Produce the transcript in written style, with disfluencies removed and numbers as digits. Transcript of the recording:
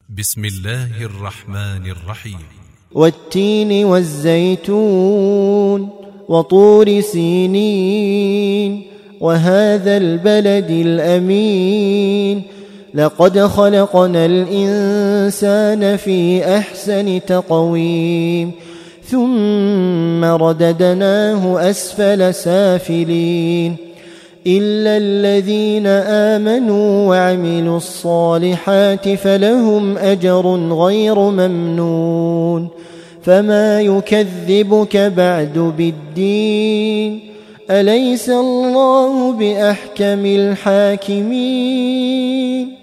بسم الله الرحمن الرحيم. والتين والزيتون وطور سينين وهذا البلد الأمين لقد خلقنا الإنسان في أحسن تقويم ثم رددناه أسفل سافلين إلا الذين آمنوا وعملوا الصالحات فلهم أجر غير ممنون فما يكذبك بعد بالدين أليس الله بأحكم الحاكمين